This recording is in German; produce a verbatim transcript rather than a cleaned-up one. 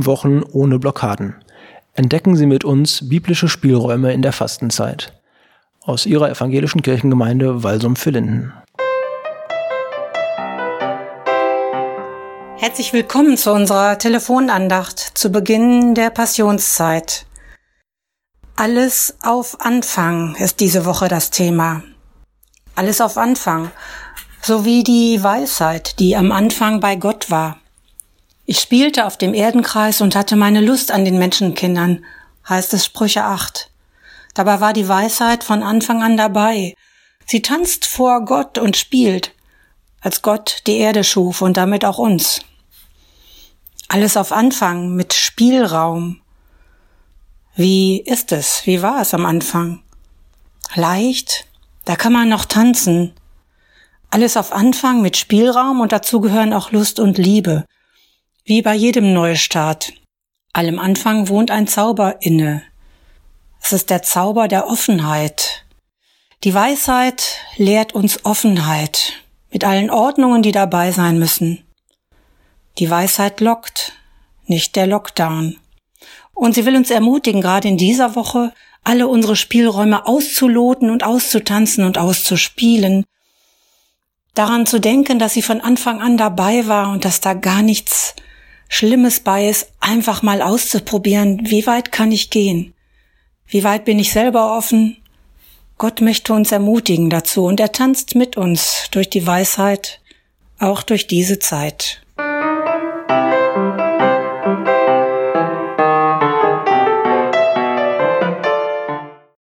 sieben Wochen ohne Blockaden. Entdecken Sie mit uns biblische Spielräume in der Fastenzeit. Aus Ihrer evangelischen Kirchengemeinde Walsum für Linden. Herzlich willkommen zu unserer Telefonandacht zu Beginn der Passionszeit. Alles auf Anfang ist diese Woche das Thema. Alles auf Anfang, sowie die Weisheit, die am Anfang bei Gott war. Ich spielte auf dem Erdenkreis und hatte meine Lust an den Menschenkindern, heißt es Sprüche acht. Dabei war die Weisheit von Anfang an dabei. Sie tanzt vor Gott und spielt, als Gott die Erde schuf und damit auch uns. Alles auf Anfang mit Spielraum. Wie ist es? Wie war es am Anfang? Leicht? Da kann man noch tanzen. Alles auf Anfang mit Spielraum und dazu gehören auch Lust und Liebe. Wie bei jedem Neustart. Allem Anfang wohnt ein Zauber inne. Es ist der Zauber der Offenheit. Die Weisheit lehrt uns Offenheit, mit allen Ordnungen, die dabei sein müssen. Die Weisheit lockt, nicht der Lockdown. Und sie will uns ermutigen, gerade in dieser Woche alle unsere Spielräume auszuloten und auszutanzen und auszuspielen. Daran zu denken, dass sie von Anfang an dabei war und dass da gar nichts Schlimmes bei ist, einfach mal auszuprobieren, wie weit kann ich gehen? Wie weit bin ich selber offen? Gott möchte uns ermutigen dazu und er tanzt mit uns durch die Weisheit, auch durch diese Zeit.